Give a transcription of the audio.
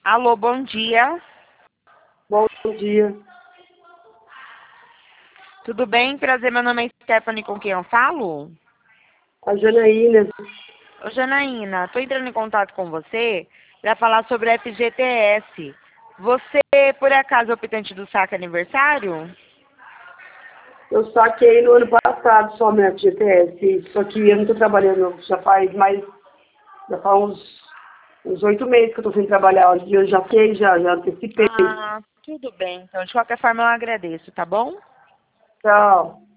Alô, bom dia. Bom dia. Tudo bem? Prazer, meu nome é Stephanie, com quem eu falo? A Janaína. Ô, Janaína, estou entrando em contato com você para falar sobre a FGTS. Você, por acaso, é optante do saque aniversário? Eu saquei no ano passado só minha GTS, só que eu não estou trabalhando, já faz uns 8 meses que eu estou sem trabalhar. Eu já fiquei, já antecipei. Ah, tudo bem. Então, de qualquer forma, eu agradeço, tá bom? Tchau.